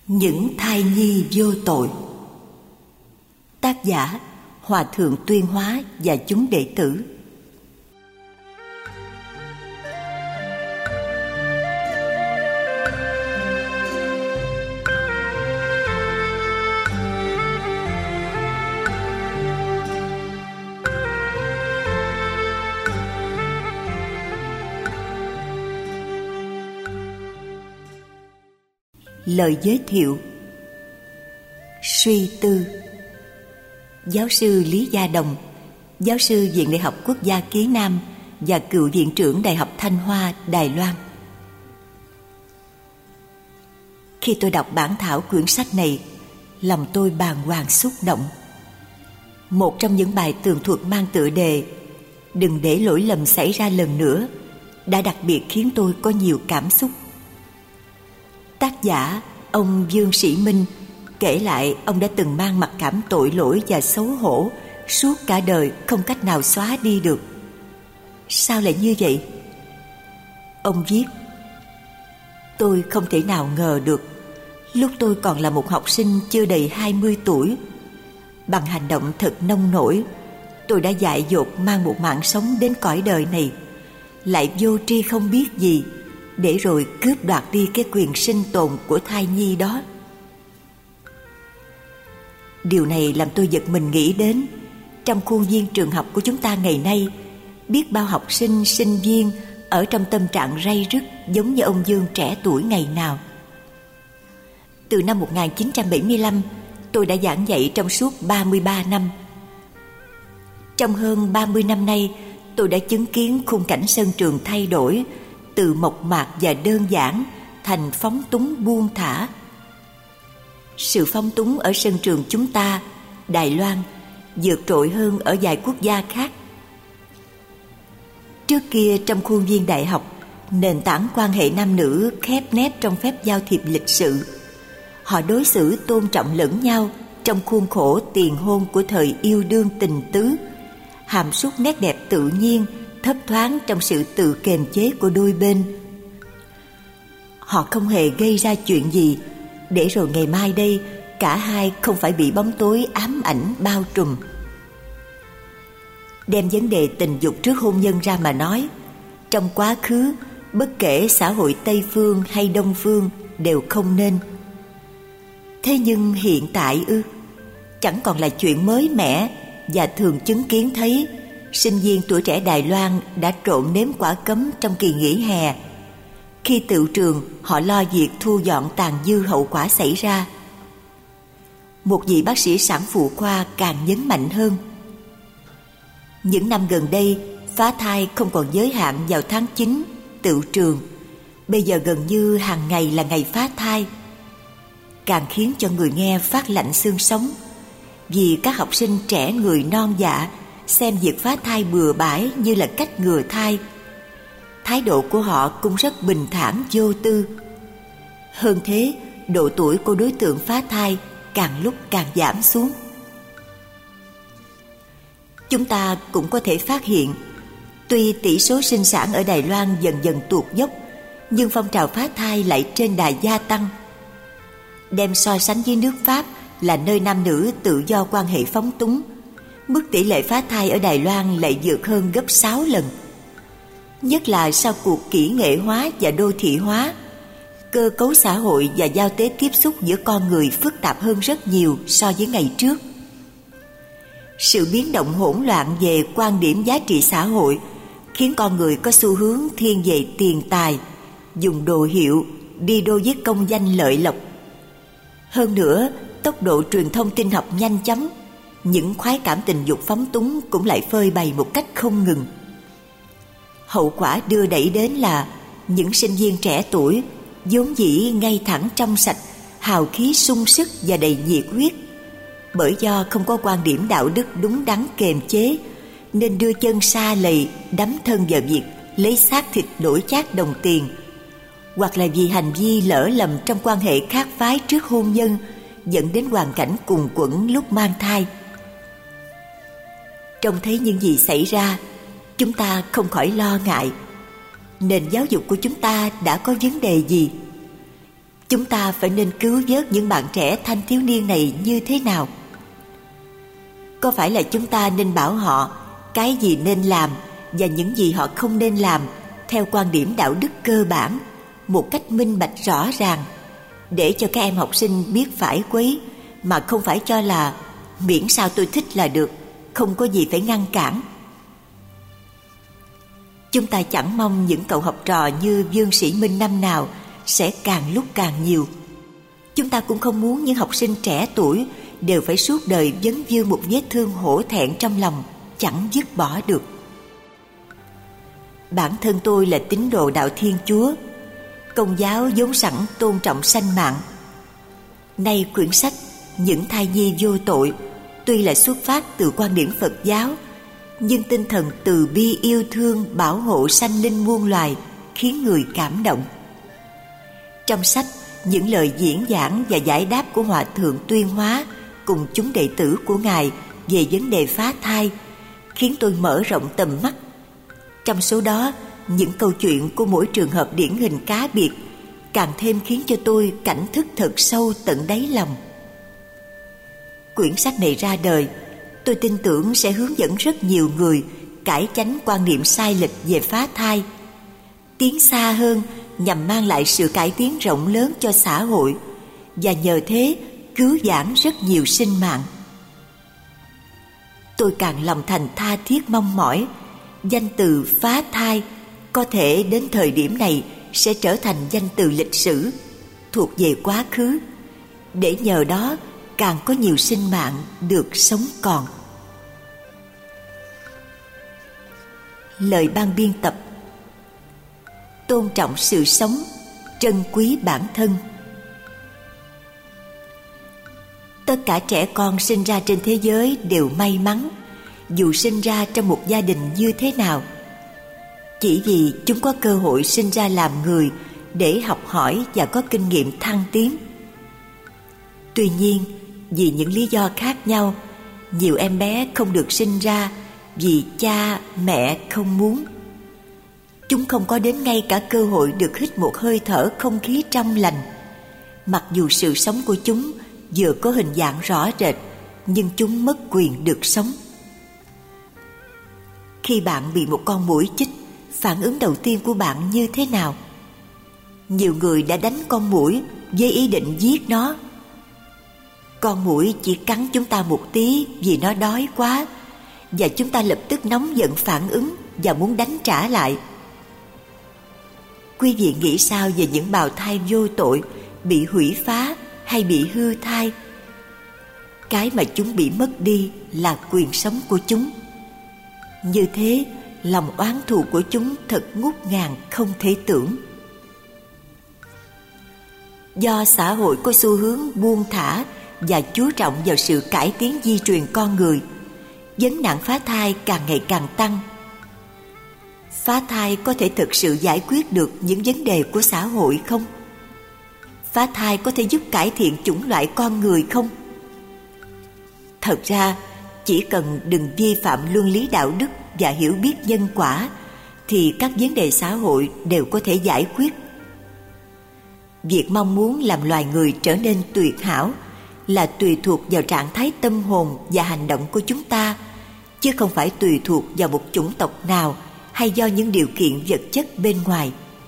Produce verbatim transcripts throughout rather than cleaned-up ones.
Những thai nhi vô tội. Tác giả Hòa thượng Tuyên Hóa và chúng đệ tử. Lời giới thiệu. Suy tư. Giáo sư Lý Gia Đồng, giáo sư Viện Đại học Quốc gia Ký Nam và cựu viện trưởng Đại học Thanh Hoa, Đài Loan. Khi tôi đọc bản thảo quyển sách này, lòng tôi bàng hoàng xúc động. Một trong những bài tường thuật mang tựa đề "Đừng để lỗi lầm xảy ra lần nữa" đã đặc biệt khiến tôi có nhiều cảm xúc. Tác giả, ông Dương Sĩ Minh, kể lại ông đã từng mang mặc cảm tội lỗi và xấu hổ suốt cả đời không cách nào xóa đi được. Sao lại như vậy? Ông viết: Tôi không thể nào ngờ được, lúc tôi còn là một học sinh chưa đầy hai mươi tuổi, bằng hành động thật nông nổi, tôi đã dại dột mang một mạng sống đến cõi đời này, lại vô tri không biết gì, để rồi cướp đoạt đi cái quyền sinh tồn của thai nhi đó. Điều này làm tôi giật mình nghĩ đến, trong khuôn viên trường học của chúng ta ngày nay, biết bao học sinh, sinh viên ở trong tâm trạng ray rứt giống như ông Dương trẻ tuổi ngày nào. Từ năm một nghìn chín trăm bảy mươi lăm, tôi đã giảng dạy trong suốt ba mươi ba năm. Trong hơn ba mươi năm nay, tôi đã chứng kiến khung cảnh sân trường thay đổi từ mộc mạc và đơn giản thành phóng túng buông thả. Sự phóng túng ở sân trường chúng ta, Đài Loan, vượt trội hơn ở vài quốc gia khác. Trước kia trong khuôn viên đại học, nền tảng quan hệ nam nữ khép nép trong phép giao thiệp lịch sự. Họ đối xử tôn trọng lẫn nhau trong khuôn khổ tiền hôn của thời yêu đương tình tứ, hàm súc nét đẹp tự nhiên thấp thoáng trong sự tự kềm chế của đôi bên. Họ không hề gây ra chuyện gì để rồi ngày mai đây cả hai không phải bị bóng tối ám ảnh bao trùm. Đem vấn đề tình dục trước hôn nhân ra mà nói, trong quá khứ, bất kể xã hội Tây phương hay Đông phương đều không nên. Thế nhưng hiện tại ư? Chẳng còn là chuyện mới mẻ, và thường chứng kiến thấy sinh viên tuổi trẻ Đài Loan đã trộn nếm quả cấm trong kỳ nghỉ hè. Khi tựu trường, họ lo việc thu dọn tàn dư hậu quả xảy ra. Một vị bác sĩ sản phụ khoa càng nhấn mạnh hơn. Những năm gần đây, phá thai không còn giới hạn vào tháng chín, tựu trường. Bây giờ gần như hàng ngày là ngày phá thai. Càng khiến cho người nghe phát lạnh xương sống, vì các học sinh trẻ người non dạ xem việc phá thai bừa bãi như là cách ngừa thai. Thái độ của họ cũng rất bình thản vô tư. Hơn thế, độ tuổi của đối tượng phá thai càng lúc càng giảm xuống. Chúng ta cũng có thể phát hiện, tuy tỷ số sinh sản ở Đài Loan dần dần tụt dốc, nhưng phong trào phá thai lại trên đà gia tăng. Đem so sánh với nước Pháp là nơi nam nữ tự do quan hệ phóng túng, mức tỷ lệ phá thai ở Đài Loan lại vượt hơn gấp sáu lần. Nhất là sau cuộc kỹ nghệ hóa và đô thị hóa, cơ cấu xã hội và giao tế tiếp xúc giữa con người phức tạp hơn rất nhiều so với ngày trước. Sự biến động hỗn loạn về quan điểm giá trị xã hội khiến con người có xu hướng thiên về tiền tài, dùng đồ hiệu, đi đôi với công danh lợi lộc. Hơn nữa, tốc độ truyền thông tin học nhanh chóng, những khoái cảm tình dục phóng túng cũng lại phơi bày một cách không ngừng. Hậu quả đưa đẩy đến là những sinh viên trẻ tuổi vốn dĩ ngay thẳng trong sạch, hào khí sung sức và đầy nhiệt huyết, bởi do không có quan điểm đạo đức đúng đắn kềm chế, nên đưa chân sa lầy đắm thân vào việc lấy xác thịt đổi chác đồng tiền, hoặc là vì hành vi lỡ lầm trong quan hệ khác phái trước hôn nhân dẫn đến hoàn cảnh cùng quẫn lúc mang thai. Trông thấy những gì xảy ra, chúng ta không khỏi lo ngại. Nền giáo dục của chúng ta đã có vấn đề gì? chúng ta phải nên cứu vớt những bạn trẻ thanh thiếu niên này như thế nào? Có phải là chúng ta nên bảo họ cái gì nên làm và những gì họ không nên làm theo quan điểm đạo đức cơ bản, một cách minh bạch rõ ràng, để cho các em học sinh biết phải quấy, mà không phải cho là miễn sao tôi thích là được, không có gì phải ngăn cản. Chúng ta chẳng mong những cậu học trò như Dương Sĩ Minh năm nào sẽ càng lúc càng nhiều. Chúng ta cũng không muốn những học sinh trẻ tuổi đều phải suốt đời vấn vương một vết thương hổ thẹn trong lòng, chẳng dứt bỏ được. Bản thân tôi là tín đồ đạo Thiên Chúa. Công giáo vốn sẵn tôn trọng sanh mạng. Nay quyển sách Những thai nhi vô tội tuy là xuất phát từ quan điểm Phật giáo, nhưng tinh thần từ bi yêu thương bảo hộ sanh linh muôn loài khiến người cảm động. Trong sách, những lời diễn giảng và giải đáp của Hòa Thượng Tuyên Hóa cùng chúng đệ tử của Ngài về vấn đề phá thai khiến tôi mở rộng tầm mắt. Trong số đó, những câu chuyện của mỗi trường hợp điển hình cá biệt càng thêm khiến cho tôi cảnh thức thật sâu tận đáy lòng. Quyển sách này ra đời, tôi tin tưởng sẽ hướng dẫn rất nhiều người cải chánh quan niệm sai lệch về phá thai, tiến xa hơn nhằm mang lại sự cải tiến rộng lớn cho xã hội, và nhờ thế cứu vãn rất nhiều sinh mạng. Tôi càng lòng thành tha thiết mong mỏi danh từ phá thai có thể đến thời điểm này sẽ trở thành danh từ lịch sử thuộc về quá khứ, để nhờ đó càng có nhiều sinh mạng được sống còn. Lời ban biên tập: tôn trọng sự sống, trân quý bản thân. Tất cả trẻ con sinh ra trên thế giới đều may mắn, dù sinh ra trong một gia đình như thế nào, chỉ vì chúng có cơ hội sinh ra làm người để học hỏi và có kinh nghiệm thăng tiến. Tuy nhiên, vì những lý do khác nhau, nhiều em bé không được sinh ra vì cha, mẹ không muốn. Chúng không có đến ngay cả cơ hội được hít một hơi thở không khí trong lành, mặc dù sự sống của chúng vừa có hình dạng rõ rệt, nhưng chúng mất quyền được sống. Khi bạn bị một con muỗi chích, phản ứng đầu tiên của bạn như thế nào? Nhiều người đã đánh con muỗi với ý định giết nó. Con muỗi chỉ cắn chúng ta một tí vì nó đói quá, và chúng ta lập tức nóng giận phản ứng và muốn đánh trả lại. Quý vị nghĩ sao về những bào thai vô tội bị hủy phá hay bị hư thai? Cái mà chúng bị mất đi là quyền sống của chúng. Như thế, lòng oán thù của chúng thật ngút ngàn không thể tưởng. Do xã hội có xu hướng buông thả và chú trọng vào sự cải tiến di truyền con người, vấn nạn phá thai càng ngày càng tăng. Phá thai có thể thực sự giải quyết được những vấn đề của xã hội không? Phá thai có thể giúp cải thiện chủng loại con người không? Thật ra, chỉ cần đừng vi phạm luân lý đạo đức và hiểu biết nhân quả, thì các vấn đề xã hội đều có thể giải quyết. Việc mong muốn làm loài người trở nên tuyệt hảo là tùy thuộc vào trạng thái tâm hồn và hành động của chúng ta, chứ không phải tùy thuộc vào một chủng tộc nào hay do những điều kiện vật chất bên ngoài.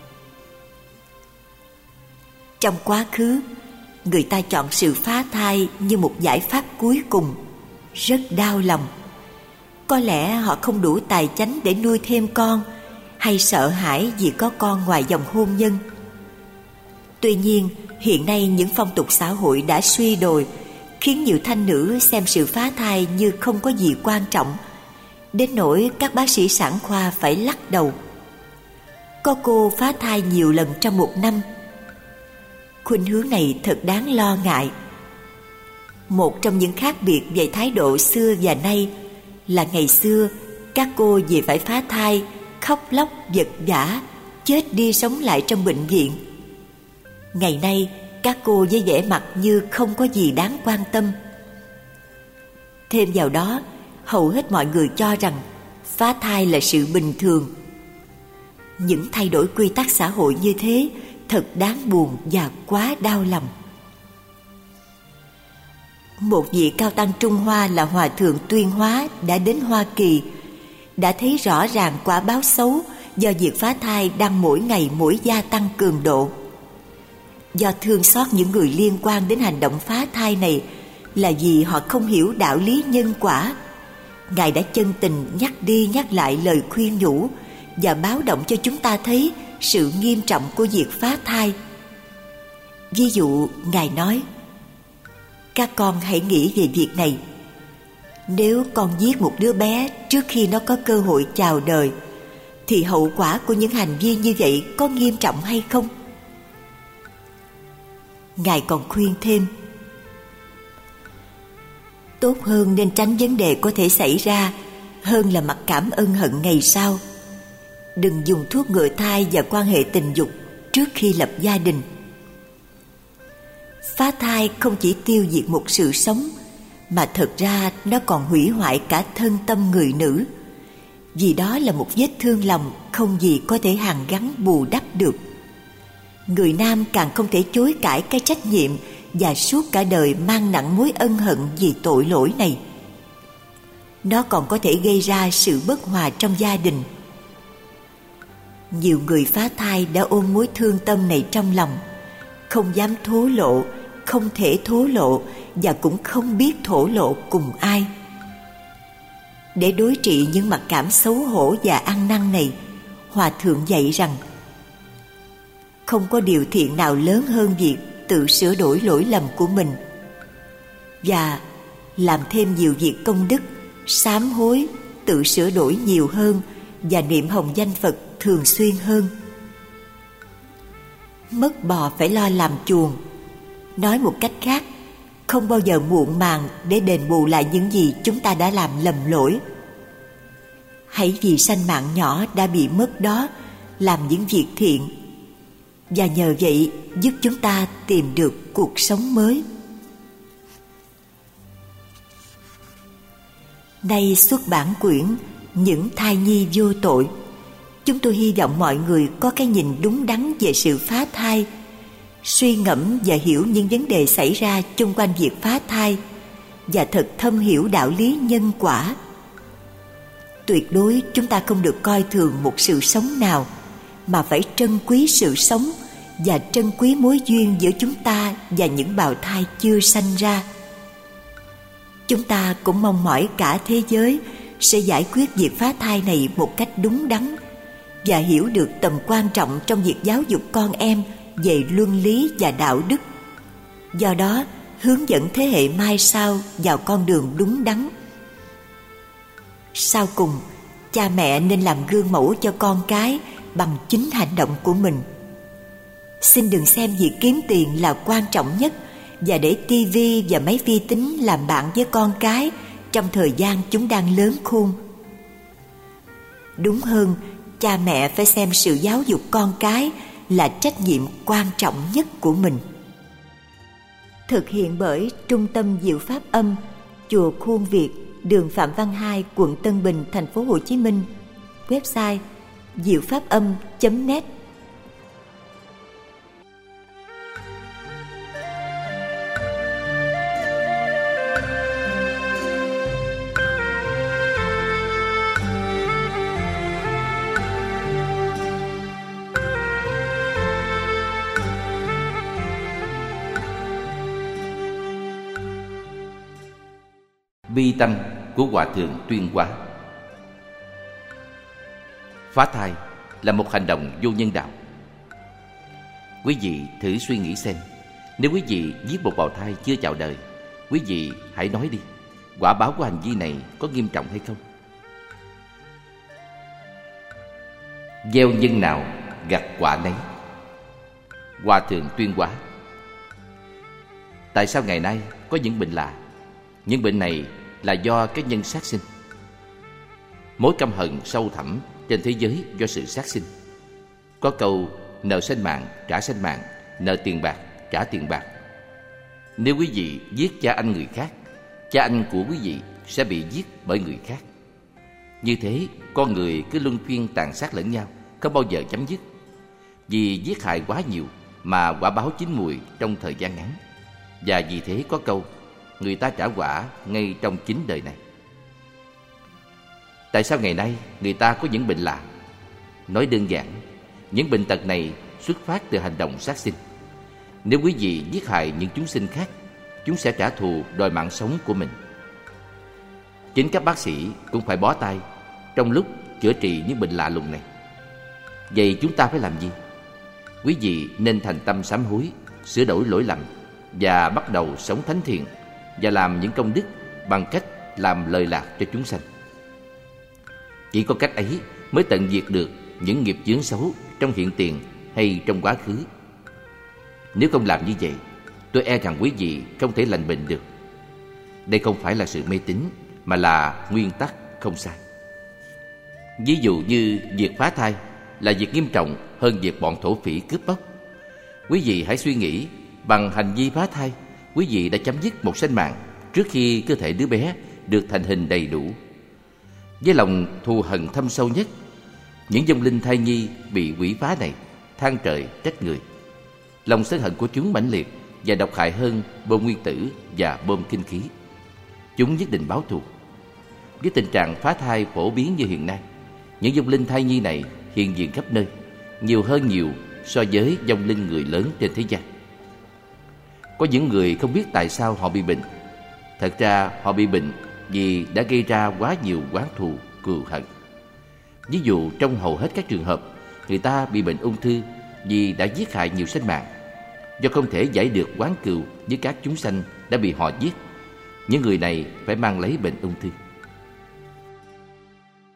Trong quá khứ, người ta chọn sự phá thai như một giải pháp cuối cùng, rất đau lòng. Có lẽ họ không đủ tài chánh để nuôi thêm con, hay sợ hãi vì có con ngoài dòng hôn nhân. Tuy nhiên, hiện nay những phong tục xã hội đã suy đồi, khiến nhiều thanh nữ xem sự phá thai như không có gì quan trọng, đến nỗi các bác sĩ sản khoa phải lắc đầu. Có cô phá thai nhiều lần trong một năm. Khuynh hướng này thật đáng lo ngại. Một trong những khác biệt về thái độ xưa và nay là ngày xưa các cô vì phải phá thai khóc lóc vật vã, chết đi sống lại trong bệnh viện. Ngày nay các cô với vẻ mặt như không có gì đáng quan tâm. Thêm vào đó, hầu hết mọi người cho rằng phá thai là sự bình thường. Những thay đổi quy tắc xã hội như thế thật đáng buồn và quá đau lòng. Một vị cao tăng Trung Hoa là Hòa thượng Tuyên Hóa đã đến Hoa Kỳ, đã thấy rõ ràng quả báo xấu do việc phá thai đang mỗi ngày mỗi gia tăng cường độ. Do thương xót những người liên quan đến hành động phá thai này, là vì họ không hiểu đạo lý nhân quả, Ngài đã chân tình nhắc đi nhắc lại lời khuyên nhủ và báo động cho chúng ta thấy sự nghiêm trọng của việc phá thai. Ví dụ, Ngài nói: các con hãy nghĩ về việc này. Nếu con giết một đứa bé trước khi nó có cơ hội chào đời, thì hậu quả của những hành vi như vậy có nghiêm trọng hay không? Ngài còn khuyên thêm: tốt hơn nên tránh vấn đề có thể xảy ra hơn là mặc cảm ân hận ngày sau. Đừng dùng thuốc ngừa thai và quan hệ tình dục trước khi lập gia đình. Phá thai không chỉ tiêu diệt một sự sống, mà thật ra nó còn hủy hoại cả thân tâm người nữ, vì đó là một vết thương lòng không gì có thể hàn gắn bù đắp được. Người nam càng không thể chối cãi cái trách nhiệm và suốt cả đời mang nặng mối ân hận vì tội lỗi này. Nó còn có thể gây ra sự bất hòa trong gia đình. Nhiều người phá thai đã ôm mối thương tâm này trong lòng, không dám thổ lộ, không thể thổ lộ và cũng không biết thổ lộ cùng ai. Để đối trị những mặc cảm xấu hổ và ăn năn này, Hòa thượng dạy rằng không có điều thiện nào lớn hơn việc tự sửa đổi lỗi lầm của mình và làm thêm nhiều việc công đức, sám hối, tự sửa đổi nhiều hơn và niệm hồng danh Phật thường xuyên hơn. Mất bò phải lo làm chuồng. Nói một cách khác, không bao giờ muộn màng để đền bù lại những gì chúng ta đã làm lầm lỗi. Hãy vì sanh mạng nhỏ đã bị mất đó làm những việc thiện, và nhờ vậy giúp chúng ta tìm được cuộc sống mới. Nay xuất bản quyển Những thai nhi vô tội, chúng tôi hy vọng mọi người có cái nhìn đúng đắn về sự phá thai, suy ngẫm và hiểu những vấn đề xảy ra chung quanh việc phá thai, và thật thâm hiểu đạo lý nhân quả. Tuyệt đối chúng ta không được coi thường một sự sống nào, mà phải trân quý sự sống và trân quý mối duyên giữa chúng ta và những bào thai chưa sanh ra. Chúng ta cũng mong mỏi cả thế giới sẽ giải quyết việc phá thai này một cách đúng đắn và hiểu được tầm quan trọng trong việc giáo dục con em về luân lý và đạo đức. Do đó, hướng dẫn thế hệ mai sau vào con đường đúng đắn. Sau cùng, cha mẹ nên làm gương mẫu cho con cái bằng chính hành động của mình. Xin đừng xem việc kiếm tiền là quan trọng nhất và để tivi và máy vi tính làm bạn với con cái trong thời gian chúng đang lớn khôn. Đúng hơn, cha mẹ phải xem sự giáo dục con cái là trách nhiệm quan trọng nhất của mình. Thực hiện bởi Trung tâm Diệu Pháp Âm, Chùa Khuôn Việt, đường Phạm Văn Hai, quận Tân Bình, thành phố Hồ Chí Minh. Website diệu pháp âm chấm net. Bi tâm của Hòa thượng Tuyên Hóa. Phá thai là một hành động vô nhân đạo. Quý vị thử suy nghĩ xem, nếu quý vị giết một bào thai chưa chào đời, quý vị hãy nói đi, quả báo của hành vi này có nghiêm trọng hay không? Gieo nhân nào gặt quả nấy. Hòa thượng Tuyên Hóa. Tại sao ngày nay có những bệnh lạ? Những bệnh này là do cái nhân sát sinh. Mối căm hận sâu thẳm trên thế giới do sự sát sinh. Có câu nợ sanh mạng trả sanh mạng, nợ tiền bạc trả tiền bạc. Nếu quý vị giết cha anh người khác, cha anh của quý vị sẽ bị giết bởi người khác. Như thế, con người cứ luân phiên tàn sát lẫn nhau, không bao giờ chấm dứt. Vì giết hại quá nhiều mà quả báo chín mùi trong thời gian ngắn. Và vì thế có câu, người ta trả quả ngay trong chính đời này. Tại sao ngày nay người ta có những bệnh lạ? Nói đơn giản, những bệnh tật này xuất phát từ hành động sát sinh. Nếu quý vị giết hại những chúng sinh khác, chúng sẽ trả thù đòi mạng sống của mình. Chính các bác sĩ cũng phải bó tay trong lúc chữa trị những bệnh lạ lùng này. Vậy chúng ta phải làm gì? Quý vị nên thành tâm sám hối, sửa đổi lỗi lầm và bắt đầu sống thánh thiện và làm những công đức bằng cách làm lợi lạc cho chúng sanh. Chỉ có cách ấy mới tận diệt được những nghiệp chướng xấu trong hiện tiền hay trong quá khứ. Nếu không làm như vậy, tôi e rằng quý vị không thể lành bệnh được. Đây không phải là sự mê tín, mà là nguyên tắc không sai. Ví dụ như việc phá thai là việc nghiêm trọng hơn việc bọn thổ phỉ cướp bóc. Quý vị hãy suy nghĩ, bằng hành vi phá thai, quý vị đã chấm dứt một sinh mạng trước khi cơ thể đứa bé được thành hình đầy đủ. Với lòng thù hận thâm sâu nhất, những vong linh thai nhi bị quỷ phá này than trời trách người. Lòng sân hận của chúng mãnh liệt và độc hại hơn bom nguyên tử và bom kinh khí. Chúng nhất định báo thù. Với tình trạng phá thai phổ biến như hiện nay, những vong linh thai nhi này hiện diện khắp nơi, nhiều hơn nhiều so với vong linh người lớn trên thế gian. Có những người không biết tại sao họ bị bệnh. Thật ra họ bị bệnh vì đã gây ra quá nhiều oán thù, cừu hận. Ví dụ trong hầu hết các trường hợp, người ta bị bệnh ung thư vì đã giết hại nhiều sinh mạng. Do không thể giải được oán cừu với các chúng sanh đã bị họ giết, những người này phải mang lấy bệnh ung thư.